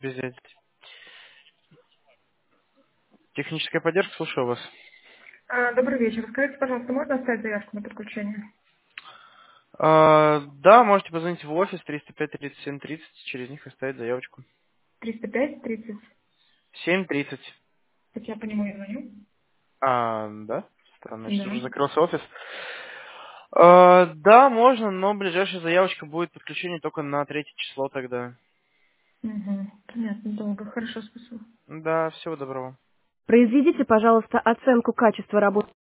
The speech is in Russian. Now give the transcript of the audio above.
Без связи. Техническая поддержка, слушаю вас. Добрый вечер. Скажите, пожалуйста, можно оставить заявку на подключение? Да, можете позвонить в офис 305-37-30, через них оставить заявочку. 305 30. 7:30. Так я по нему и звоню. Да? Странно, сейчас Да. уже закрылся офис. Да, можно, но ближайшая заявочка будет подключение только на 3 число тогда. Угу. Понятно, долго. Хорошо, спасибо. Да, всего доброго. Произведите, пожалуйста, оценку качества работы.